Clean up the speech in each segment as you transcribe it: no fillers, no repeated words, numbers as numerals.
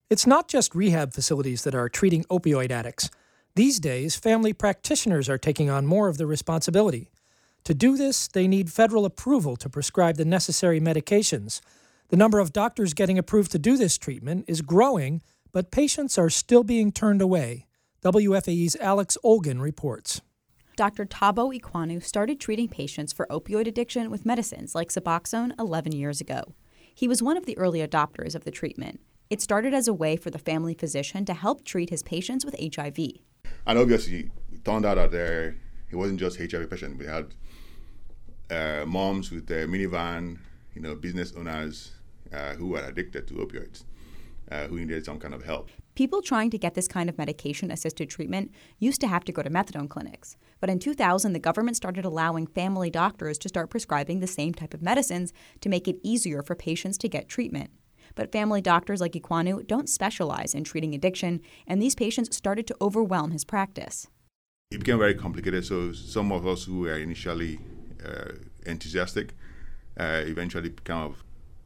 It's not just rehab facilities that are treating opioid addicts. These days, family practitioners are taking on more of the responsibility. To do this, they need federal approval to prescribe the necessary medications. The number of doctors getting approved to do this treatment is growing, but patients are still being turned away. WFAE's Alex Olgin reports. Dr. Tabo Ikwanu started treating patients for opioid addiction with medicines like Suboxone 11 years ago. He was one of the early adopters of the treatment. It started as a way for the family physician to help treat his patients with HIV. And obviously, it turned out that he wasn't just HIV patient. We had moms with a minivan, business owners who were addicted to opioids, who needed some kind of help. People trying to get this kind of medication-assisted treatment used to have to go to methadone clinics. But in 2000, the government started allowing family doctors to start prescribing the same type of medicines to make it easier for patients to get treatment. But family doctors like Ikwanu don't specialize in treating addiction, and these patients started to overwhelm his practice. It became very complicated, so some of us who were initially enthusiastic eventually kind of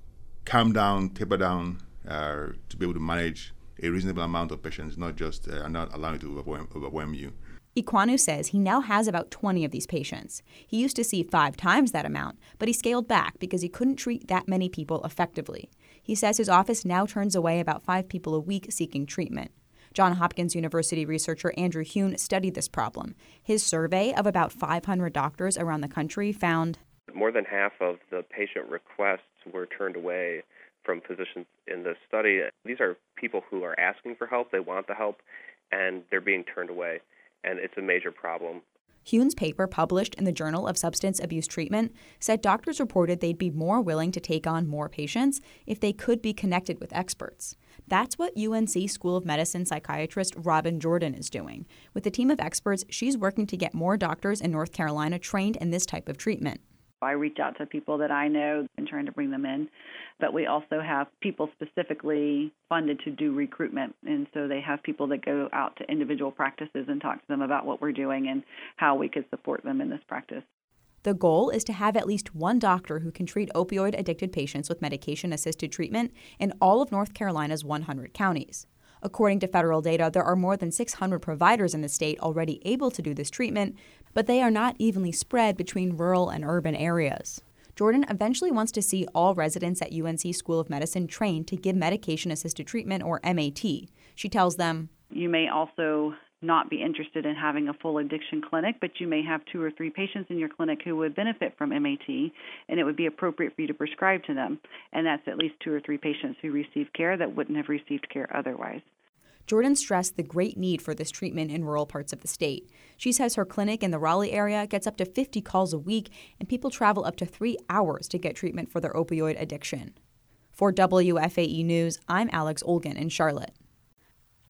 calm down, taper down to be able to manage a reasonable amount of patients, not allowing it to overwhelm you. Ikwanu says he now has about 20 of these patients. He used to see 5 times that amount, but he scaled back because he couldn't treat that many people effectively. He says his office now turns away about 5 people a week seeking treatment. Johns Hopkins University researcher Andrew Hune studied this problem. His survey of about 500 doctors around the country found more than half of the patient requests were turned away from physicians in this study. These are people who are asking for help, they want the help, and they're being turned away, and it's a major problem. Hune's paper, published in the Journal of Substance Abuse Treatment, said doctors reported they'd be more willing to take on more patients if they could be connected with experts. That's what UNC School of Medicine psychiatrist Robin Jordan is doing. With a team of experts, she's working to get more doctors in North Carolina trained in this type of treatment. I reach out to people that I know and trying to bring them in, but we also have people specifically funded to do recruitment, and so they have people that go out to individual practices and talk to them about what we're doing and how we could support them in this practice. The goal is to have at least one doctor who can treat opioid-addicted patients with medication-assisted treatment in all of North Carolina's 100 counties. According to federal data, there are more than 600 providers in the state already able to do this treatment, but they are not evenly spread between rural and urban areas. Jordan eventually wants to see all residents at UNC School of Medicine trained to give medication-assisted treatment, or MAT. She tells them, you may also not be interested in having a full addiction clinic, but you may have 2 or 3 patients in your clinic who would benefit from MAT, and it would be appropriate for you to prescribe to them. And that's at least 2 or 3 patients who receive care that wouldn't have received care otherwise. Jordan stressed the great need for this treatment in rural parts of the state. She says her clinic in the Raleigh area gets up to 50 calls a week, and people travel up to 3 hours to get treatment for their opioid addiction. For WFAE News, I'm Alex Olgin in Charlotte.